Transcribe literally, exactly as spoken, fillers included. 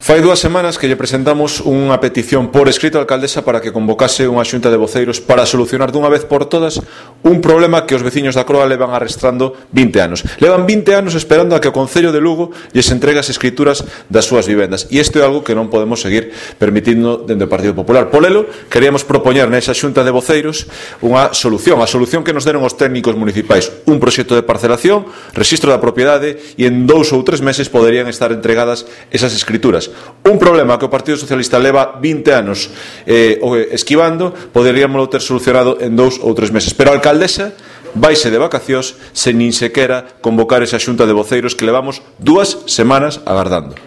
Fai dúas semanas que lle presentamos unha petición por escrito á alcaldesa para que convocase unha xunta de voceiros para solucionar dunha vez por todas un problema que os veciños da Croa levan arrastrando vinte anos. Levan vinte anos esperando a que o Concello de Lugo lles entregue as escrituras das súas vivendas. E isto é algo que non podemos seguir permitindo dende o Partido Popular. Polelo, queríamos propoñer nesa xunta de voceiros unha solución, a solución que nos deron os técnicos municipais, un proxecto de parcelación, rexistro da propiedade e en dous ou tres meses poderían estar entregadas esas escrituras. Un problema que o Partido Socialista leva vinte anos eh, esquivando, poderíamos ter solucionado en dous ou tres meses. Pero a alcaldesa vaise de vacacións sen nin sequera convocar esa xunta de voceiros que levamos dúas semanas agardando.